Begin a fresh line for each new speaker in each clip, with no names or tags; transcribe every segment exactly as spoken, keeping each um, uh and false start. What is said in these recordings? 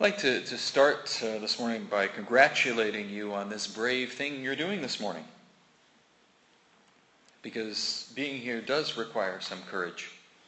I'd like to, to start uh, this morning by congratulating you on this brave thing you're doing this morning. Because being here does require some courage.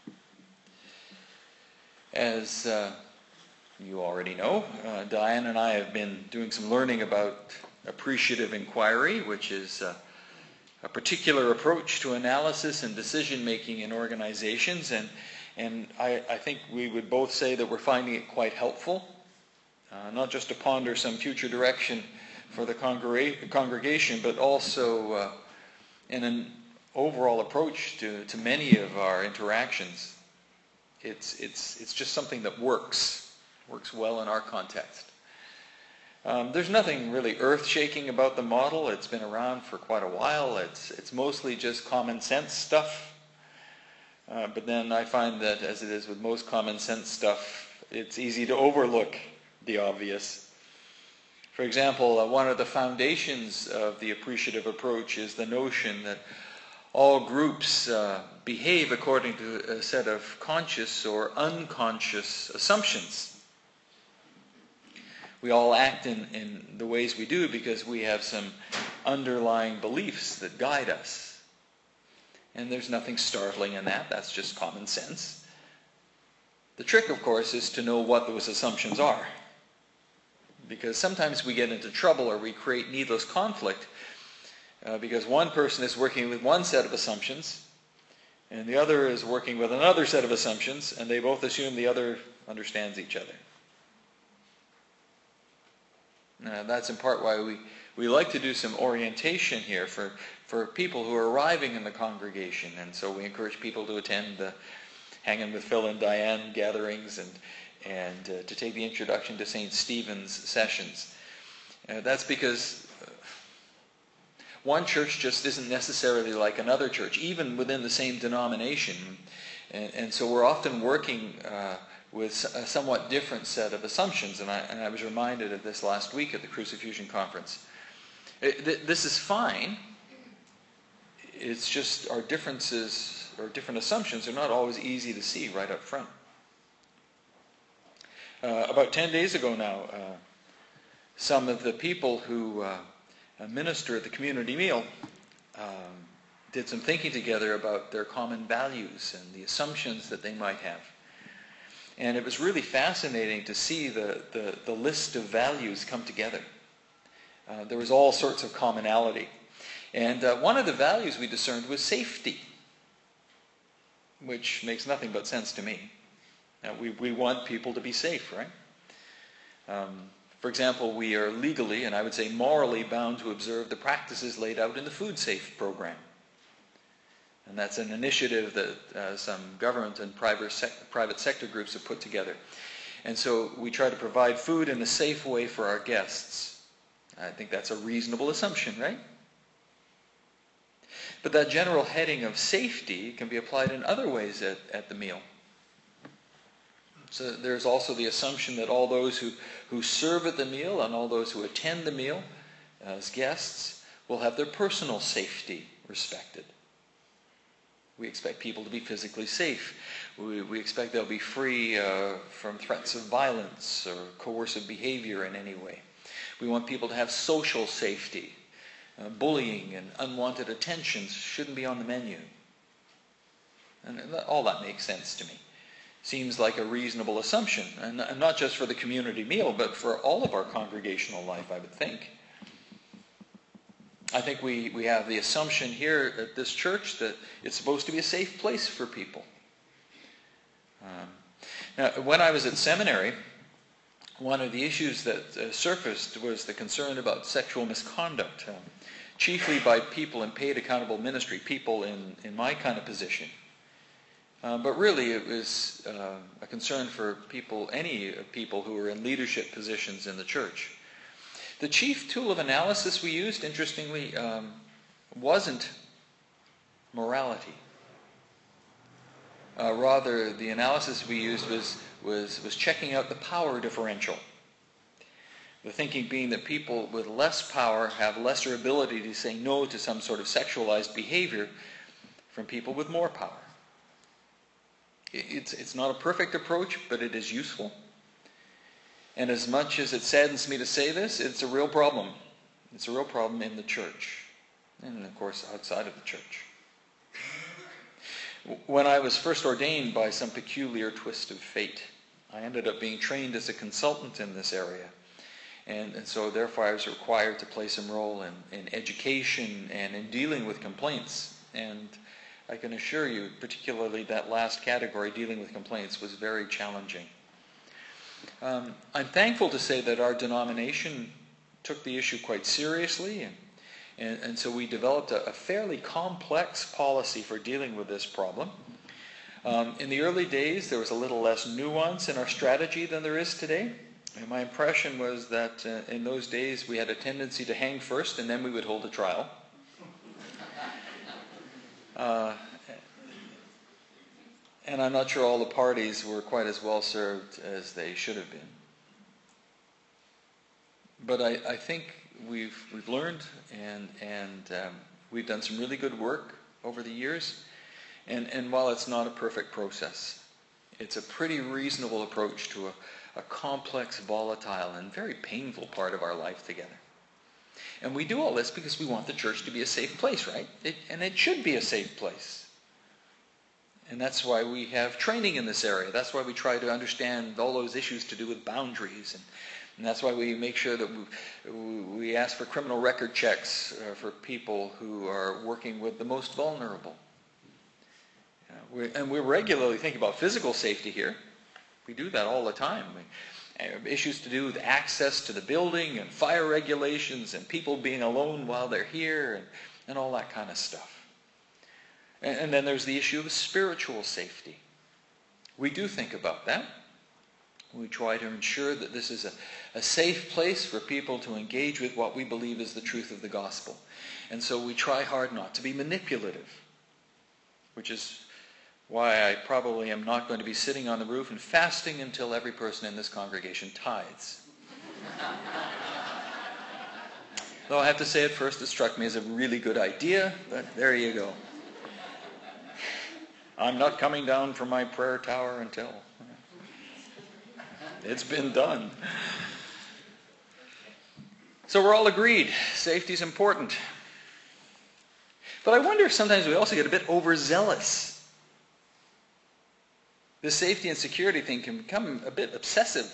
As uh, you already know, uh, Diane and I have been doing some learning about appreciative inquiry, which is uh, a particular approach to analysis and decision-making in organizations. And, and I, I think we would both say that we're finding it quite helpful. Uh, not just to ponder some future direction for the congrega- congregation, but also uh, in an overall approach to, to many of our interactions. It's, it's, it's just something that works, works well in our context. Um, there's nothing really earth-shaking about the model. It's been around for quite a while. It's, it's mostly just common sense stuff. Uh, but then I find that, as it is with most common sense stuff, it's easy to overlook the obvious. For example, uh, one of the foundations of the appreciative approach is the notion that all groups uh, behave according to a set of conscious or unconscious assumptions. We all act in, in the ways we do because we have some underlying beliefs that guide us. And there's nothing startling in that. That's just common sense. The trick, of course, is to know what those assumptions are. Because sometimes we get into trouble or we create needless conflict uh, because one person is working with one set of assumptions and the other is working with another set of assumptions, and they both assume the other understands each other. Now, that's in part why we, we like to do some orientation here for, for people who are arriving in the congregation. And so we encourage people to attend the Hanging with Phil and Diane gatherings and and uh, to take the Introduction to Saint Stephen's sessions. Uh, that's because uh, one church just isn't necessarily like another church, even within the same denomination. And, and so we're often working uh, with a somewhat different set of assumptions. And I, and I was reminded of this last week at the Crucifusion Conference. It, th- this is fine. It's just our differences or different assumptions are not always easy to see right up front. Uh, about ten days ago now, uh, some of the people who uh, minister at the community meal um, did some thinking together about their common values and the assumptions that they might have. And it was really fascinating to see the, the, the list of values come together. Uh, there was all sorts of commonality. And uh, one of the values we discerned was safety, which makes nothing but sense to me. Now, we, we want people to be safe, right? Um, for example, we are legally, and I would say morally, bound to observe the practices laid out in the Food Safe program. And that's an initiative that uh, some government and private, sec- private sector groups have put together. And so we try to provide food in a safe way for our guests. I think that's a reasonable assumption, right? But that general heading of safety can be applied in other ways at, at the meal. So there's also the assumption that all those who, who serve at the meal and all those who attend the meal as guests will have their personal safety respected. We expect people to be physically safe. We, we expect they'll be free uh, from threats of violence or coercive behavior in any way. We want people to have social safety. Uh, bullying and unwanted attentions shouldn't be on the menu. And all that makes sense to me. Seems like a reasonable assumption, and not just for the community meal, but for all of our congregational life, I would think. I think we, we have the assumption here at this church that it's supposed to be a safe place for people. Um, now, when I was at seminary, one of the issues that uh, surfaced was the concern about sexual misconduct, um, chiefly by people in paid accountable ministry, people in, in my kind of position. Uh, but really, it was uh, a concern for people, any people who were in leadership positions in the church. The chief tool of analysis we used, interestingly, um, wasn't morality. Uh, rather, the analysis we used was, was, was checking out the power differential. The thinking being that people with less power have lesser ability to say no to some sort of sexualized behavior from people with more power. It's, it's not a perfect approach, but it is useful. And as much as it saddens me to say this, it's a real problem. It's a real problem in the church. And of course, outside of the church. When I was first ordained by some peculiar twist of fate, I ended up being trained as a consultant in this area. And, and so therefore I was required to play some role in, in education and in dealing with complaints. And I can assure you, particularly that last category, dealing with complaints, was very challenging. Um, I'm thankful to say that our denomination took the issue quite seriously, and, and, and so we developed a, a fairly complex policy for dealing with this problem. Um, in the early days, there was a little less nuance in our strategy than there is today. And my impression was that uh, in those days we had a tendency to hang first and then we would hold a trial. Uh, and I'm not sure all the parties were quite as well served as they should have been. But I, I think we've we've learned and and um, we've done some really good work over the years. And and while it's not a perfect process, it's a pretty reasonable approach to a, a complex, volatile, and very painful part of our life together. And we do all this because we want the church to be a safe place, right? It, and it should be a safe place. And that's why we have training in this area. That's why we try to understand all those issues to do with boundaries. And, and that's why we make sure that we, we ask for criminal record checks uh, for people who are working with the most vulnerable. Uh, we, and we regularly think about physical safety here. We do that all the time. We, issues to do with access to the building and fire regulations and people being alone while they're here and, and all that kind of stuff. And, and then there's the issue of spiritual safety. We do think about that. We try to ensure that this is a, a safe place for people to engage with what we believe is the truth of the gospel. And so we try hard not to be manipulative, which is why I probably am not going to be sitting on the roof and fasting until every person in this congregation tithes. Though I have to say at first it struck me as a really good idea, but there you go. I'm not coming down from my prayer tower until it's been done. So we're all agreed, safety is important. But I wonder if sometimes we also get a bit overzealous. The safety and security thing can become a bit obsessive.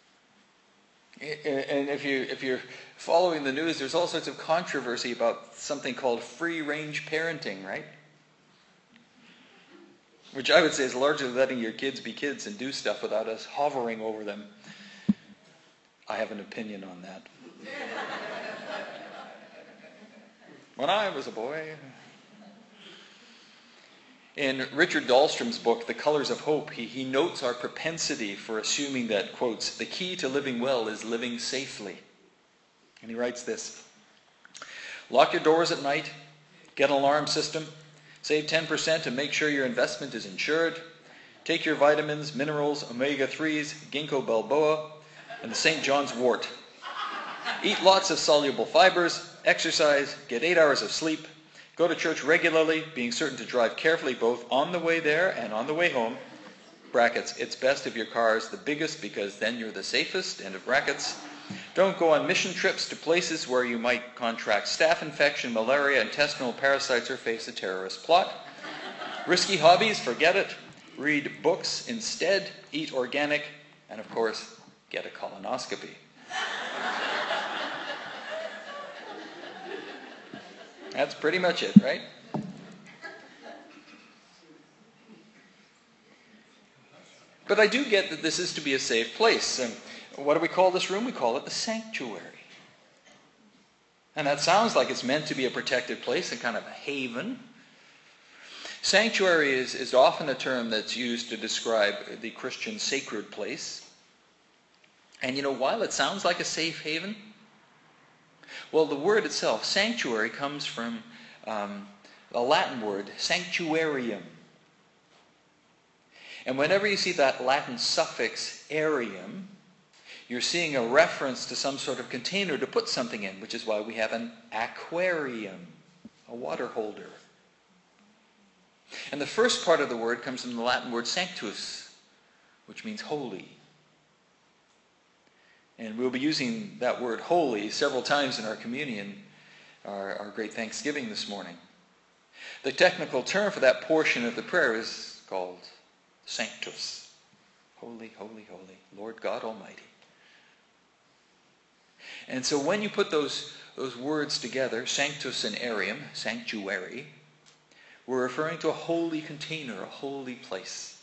And if, you, if you're following the news, there's all sorts of controversy about something called free-range parenting, right? Which I would say is largely letting your kids be kids and do stuff without us hovering over them. I have an opinion on that. When I was a boy... In Richard Dahlstrom's book, The Colors of Hope, he, he notes our propensity for assuming that, quotes, the key to living well is living safely. And he writes this: lock your doors at night, get an alarm system, save ten percent and make sure your investment is insured, take your vitamins, minerals, omega threes, ginkgo biloba, and the Saint John's wort. Eat lots of soluble fibers, exercise, get eight hours of sleep, go to church regularly, being certain to drive carefully both on the way there and on the way home. Brackets, it's best if your car is the biggest because then you're the safest. End of brackets. Don't go on mission trips to places where you might contract staph infection, malaria, intestinal parasites, or face a terrorist plot. Risky hobbies, forget it. Read books instead. Eat organic. And of course, get a colonoscopy. That's pretty much it, right? But I do get that this is to be a safe place. And what do we call this room? We call it the sanctuary. And that sounds like it's meant to be a protected place, a kind of a haven. Sanctuary is, is often a term that's used to describe the Christian sacred place. And you know, while it sounds like a safe haven, well, the word itself, sanctuary, comes from um, a Latin word, sanctuarium. And whenever you see that Latin suffix arium, you're seeing a reference to some sort of container to put something in, which is why we have an aquarium, a water holder. And the first part of the word comes from the Latin word sanctus, which means holy. And we'll be using that word holy several times in our communion, our, our great Thanksgiving this morning. The technical term for that portion of the prayer is called Sanctus. Holy, holy, holy, Lord God Almighty. And so when you put those, those words together, Sanctus and Arium, sanctuary, we're referring to a holy container, a holy place.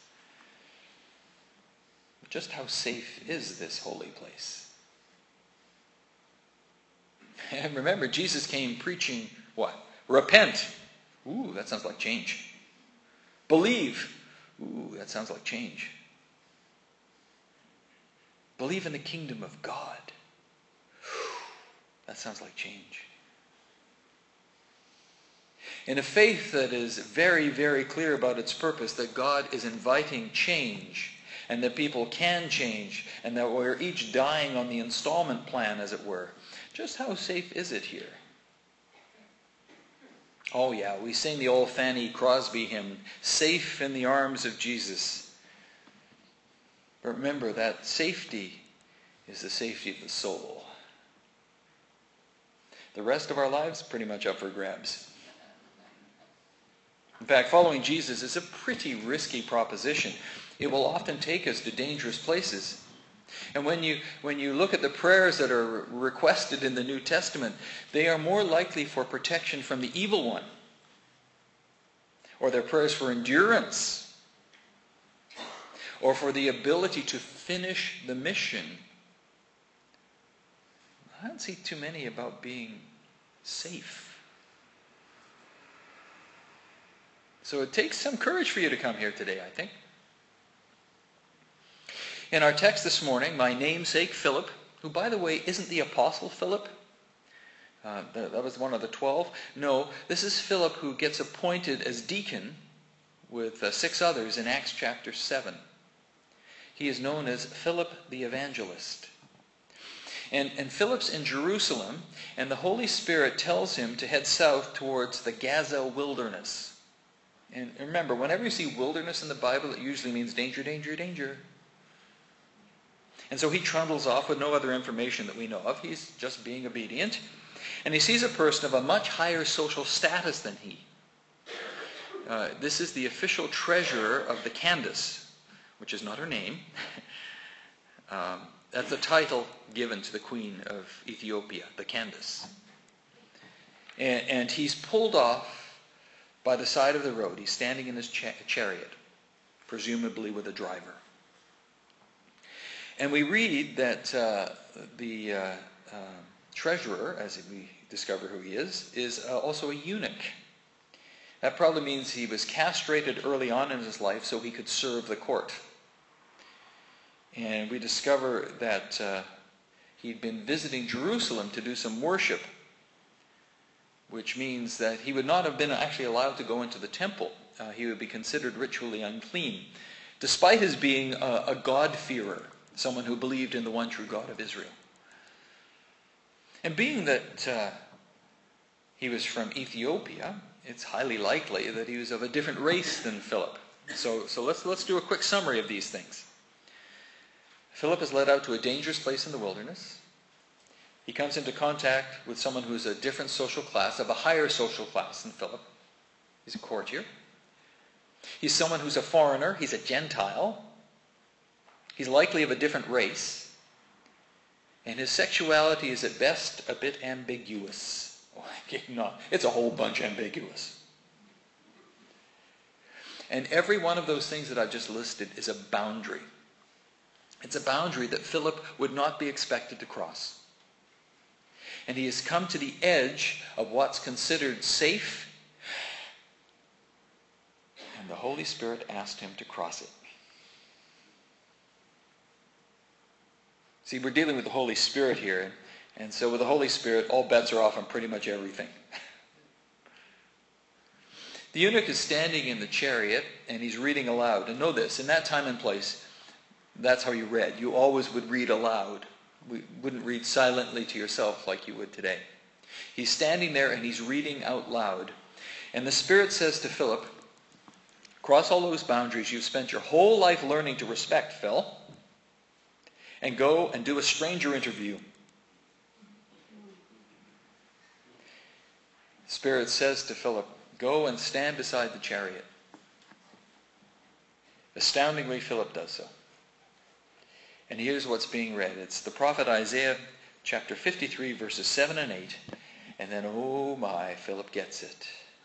Just how safe is this holy place? And remember, Jesus came preaching what? Repent. Ooh, that sounds like change. Believe. Ooh, that sounds like change. Believe in the kingdom of God. That sounds like change. In a faith that is very, very clear about its purpose, that God is inviting change, and that people can change, and that we're each dying on the installment plan, as it were. Just how safe is it here? Oh yeah, we sing the old Fanny Crosby hymn, Safe in the Arms of Jesus. But remember that safety is the safety of the soul. The rest of our lives, pretty much up for grabs. In fact, following Jesus is a pretty risky proposition. It will often take us to dangerous places. And when you, when you look at the prayers that are requested in the New Testament, they are more likely for protection from the evil one. Or they're prayers for endurance. Or for the ability to finish the mission. I don't see too many about being safe. So it takes some courage for you to come here today, I think. In our text this morning, my namesake Philip, who by the way isn't the apostle Philip, uh, that, that was one of the twelve. No, this is Philip who gets appointed as deacon with uh, six others in Acts chapter seven. He is known as Philip the Evangelist. And, and Philip's in Jerusalem, and the Holy Spirit tells him to head south towards the Gaza wilderness. And remember, whenever you see wilderness in the Bible, it usually means danger, danger, danger. And so he trundles off with no other information that we know of. He's just being obedient. And he sees a person of a much higher social status than he. Uh, this is the official treasurer of the Candace, which is not her name. um, that's the title given to the queen of Ethiopia, the Candace. And, and he's pulled off by the side of the road. He's standing in his cha- chariot, presumably with a driver. And we read that uh, the uh, uh, treasurer, as we discover who he is, is uh, also a eunuch. That probably means he was castrated early on in his life so he could serve the court. And we discover that uh, he'd been visiting Jerusalem to do some worship, which means that he would not have been actually allowed to go into the temple. Uh, he would be considered ritually unclean, despite his being a, a God-fearer. Someone who believed in the one true God of Israel. And being that uh, he was from Ethiopia, it's highly likely that he was of a different race than Philip. So, so let's, let's do a quick summary of these things. Philip is led out to a dangerous place in the wilderness. He comes into contact with someone who's a different social class, of a higher social class than Philip. He's a courtier. He's someone who's a foreigner. He's a Gentile. He's likely of a different race, and his sexuality is at best a bit ambiguous. Oh, no, it's a whole bunch ambiguous. And every one of those things that I've just listed is a boundary. It's a boundary that Philip would not be expected to cross. And he has come to the edge of what's considered safe, and the Holy Spirit asked him to cross it. See, we're dealing with the Holy Spirit here, and so with the Holy Spirit, all bets are off on pretty much everything. The eunuch is standing in the chariot, and he's reading aloud. And know this, in that time and place, that's how you read. You always would read aloud. We wouldn't read silently to yourself like you would today. He's standing there, and he's reading out loud. And the Spirit says to Philip, cross all those boundaries you've spent your whole life learning to respect, Phil. and go and do a stranger interview. The Spirit says to Philip, go and stand beside the chariot. Astoundingly, Philip does so. And here's what's being read. It's the prophet Isaiah chapter fifty-three, verses seven and eight. And then, oh my, Philip gets it.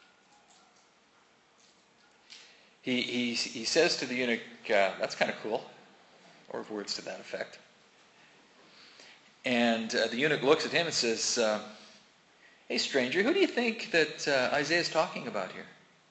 He, he, he says to the eunuch, uh, that's kind of cool. Or words to that effect. And uh, the eunuch looks at him and says, uh, hey stranger, who do you think that uh, Isaiah is talking about here?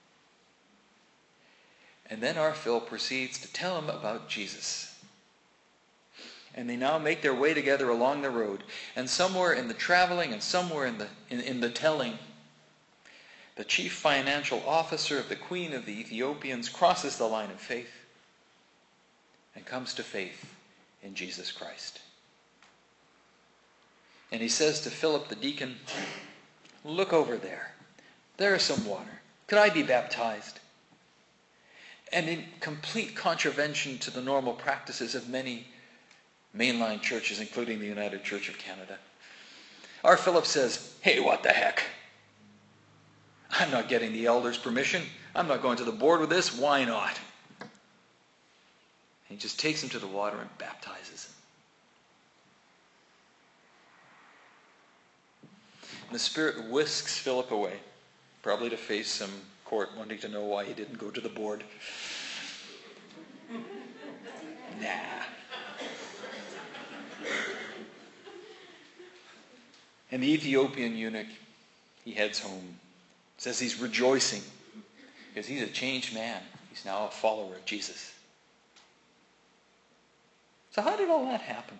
And then our Phil proceeds to tell him about Jesus. And they now make their way together along the road. And somewhere in the traveling and somewhere in the in, in the telling, the chief financial officer of the Queen of the Ethiopians crosses the line of faith and comes to faith in Jesus Christ. And he says to Philip the deacon, look over there. There is some water. Could I be baptized? And in complete contravention to the normal practices of many mainline churches, including the United Church of Canada, our Philip says, hey, what the heck? I'm not getting the elders' permission. I'm not going to the board with this. Why not? And he just takes him to the water and baptizes him. And the Spirit whisks Philip away, probably to face some court wanting to know why he didn't go to the board. Nah. And the Ethiopian eunuch, he heads home. Says he's rejoicing because he's a changed man. He's now a follower of Jesus. So how did all that happen?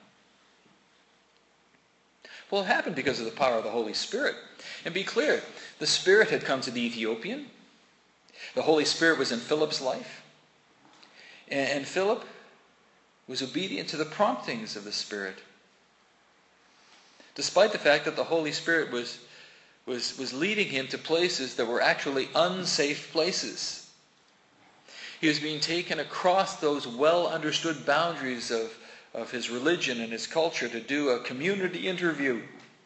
Well, it happened because of the power of the Holy Spirit. And be clear, the Spirit had come to the Ethiopian. The Holy Spirit was in Philip's life. And Philip was obedient to the promptings of the Spirit. Despite the fact that the Holy Spirit was, was, was leading him to places that were actually unsafe places. He was being taken across those well-understood boundaries of, of his religion and his culture to do a community interview.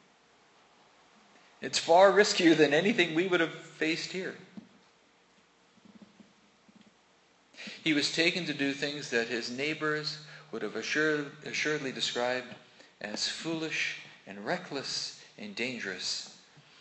It's far riskier than anything we would have faced here. He was taken to do things that his neighbors would have assured, assuredly described as foolish and reckless and dangerous.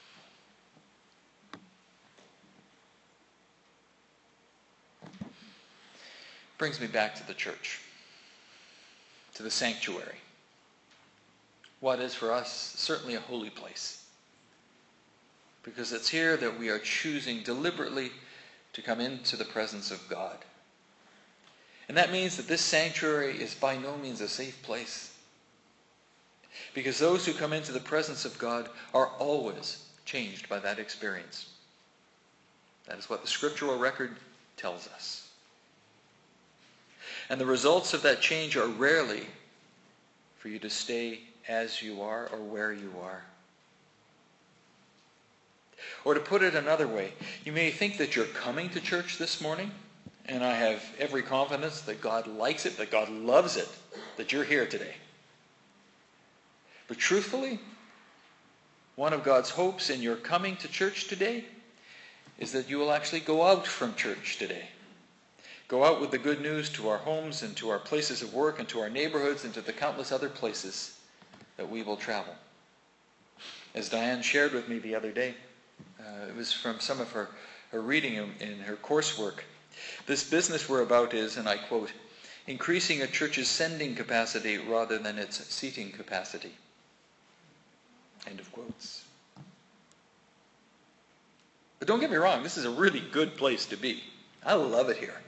Brings me back to the church, to the sanctuary. What is for us certainly a holy place. Because it's here that we are choosing deliberately to come into the presence of God. And that means that this sanctuary is by no means a safe place. Because those who come into the presence of God are always changed by that experience. That is what the scriptural record tells us. And the results of that change are rarely for you to stay as you are or where you are. Or to put it another way, you may think that you're coming to church this morning, and I have every confidence that God likes it, that God loves it, that you're here today. But truthfully, one of God's hopes in your coming to church today is that you will actually go out from church today. Go out with the good news to our homes and to our places of work and to our neighborhoods and to the countless other places that we will travel. As Diane shared with me the other day, uh, it was from some of her, her reading in, in her coursework. This business we're about is, and I quote, increasing a church's sending capacity rather than its seating capacity. End of quotes. But don't get me wrong, this is a really good place to be. I love it here.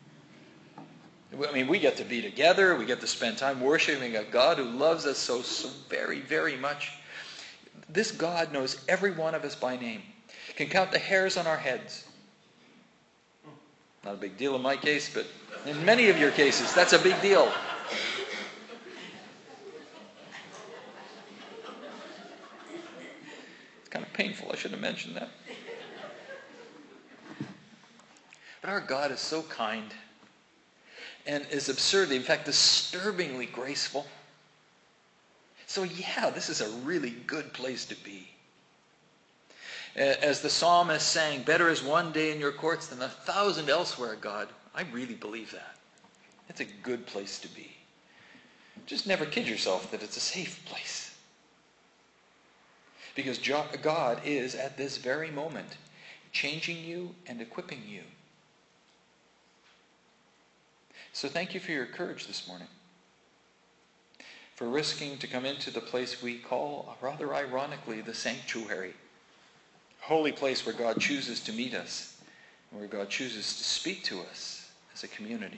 I mean, we get to be together. We get to spend time worshiping a God who loves us so, so very, very much. This God knows every one of us by name. Can count the hairs on our heads. Not a big deal in my case, but in many of your cases, that's a big deal. It's kind of painful. I should have mentioned that. But our God is so kind and is absurdly, in fact, disturbingly graceful. So yeah, this is a really good place to be. As the psalmist sang, better is one day in your courts than a thousand elsewhere, God. I really believe that. It's a good place to be. Just never kid yourself that it's a safe place. Because God is at this very moment changing you and equipping you. So thank you for your courage this morning. For risking to come into the place we call, rather ironically, the sanctuary. A holy place where God chooses to meet us, and where God chooses to speak to us as a community.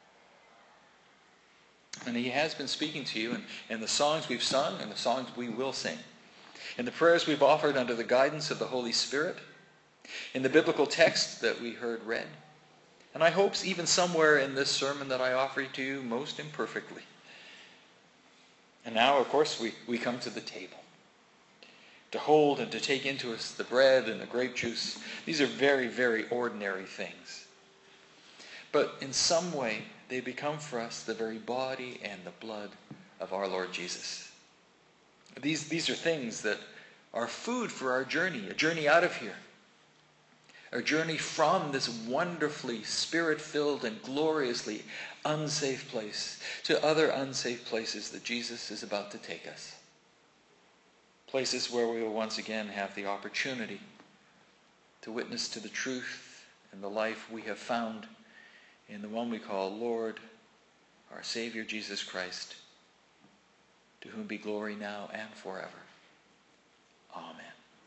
And he has been speaking to you in, in the songs we've sung and the songs we will sing. In the prayers we've offered under the guidance of the Holy Spirit. In the biblical text that we heard read. And I hope even somewhere in this sermon that I offer to you most imperfectly. And now, of course, we, we come to the table. To hold and to take into us the bread and the grape juice. These are very, very ordinary things. But in some way, they become for us the very body and the blood of our Lord Jesus. These, these are things that are food for our journey, a journey out of here. A journey from this wonderfully spirit-filled and gloriously unsafe place to other unsafe places that Jesus is about to take us. Places where we will once again have the opportunity to witness to the truth and the life we have found in the one we call Lord, our Savior Jesus Christ, to whom be glory now and forever. Amen.